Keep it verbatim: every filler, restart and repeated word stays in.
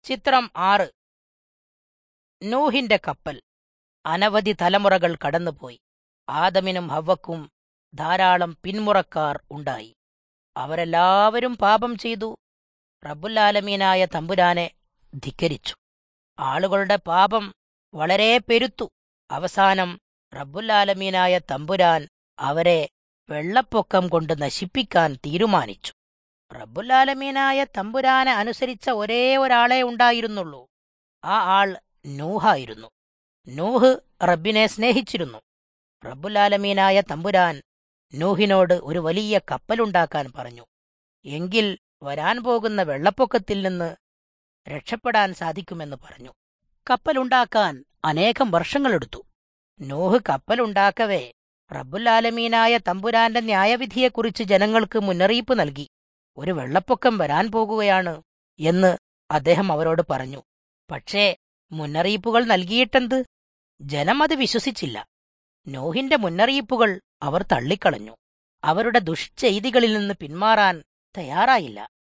ചിത്രം ആറ്. നൂഹിന്റെ കപ്പൽ. അനവധി തലമുറകൾ കടന്നുപോയി. ആദമിനും ഹവ്വക്കും ധാരാളം പിന്മുറക്കാർ ഉണ്ടായി. അവരെല്ലാവരും പാപം ചെയ്തു, റബ്ബുൽ-ആലമീനായ തമ്പുരാനെ ധിക്കരിച്ചു. ആളുകളുടെ പാപം വളരെ പെരുത്തു. അവസാനം റബ്ബുൽ-ആലമീനായ തമ്പുരാൻ അവരെ വെള്ളപ്പൊക്കം കൊണ്ട് നശിപ്പിക്കാൻ തീരുമാനിച്ചു. റബ്ബുൽ-ആലമീനായ തമ്പുരാനെ അനുസരിച്ച ഒരേ ഒരാളെ ഉണ്ടായിരുന്നുള്ളൂ. ആ ആൾ നൂഹായിരുന്നു. നൂഹ് റബ്ബിനെ സ്നേഹിച്ചിരുന്നു. റബ്ബുൽ-ആലമീനായ തമ്പുരാൻ നൂഹിനോട് ഒരു വലിയ കപ്പലുണ്ടാക്കാൻ പറഞ്ഞു. എങ്കിൽ വരാൻ പോകുന്ന വെള്ളപ്പൊക്കത്തിൽ നിന്ന് രക്ഷപ്പെടാൻ സാധിക്കുമെന്ന് പറഞ്ഞു. കപ്പലുണ്ടാക്കാൻ അനേകം വർഷങ്ങളെടുത്തു. നൂഹ് കപ്പലുണ്ടാക്കവേ റബ്ബുൽ-ആലമീനായ തമ്പുരാന്റെ ന്യായവിധിയെക്കുറിച്ച് ജനങ്ങൾക്ക് മുന്നറിയിപ്പ് നൽകി. ഒരു വെള്ളപ്പൊക്കം വരാൻ പോകുകയാണ് എന്ന് അദ്ദേഹം അവരോട് പറഞ്ഞു. പക്ഷേ മുന്നറിയിപ്പുകൾ നൽകിയിട്ടെന്ത്? ജനം അത് വിശ്വസിച്ചില്ല. നോഹിന്റെ മുന്നറിയിപ്പുകൾ അവർ തള്ളിക്കളഞ്ഞു. അവരുടെ ദുഷ്ചെയ്തികളിൽ നിന്ന് പിന്മാറാൻ തയ്യാറായില്ല.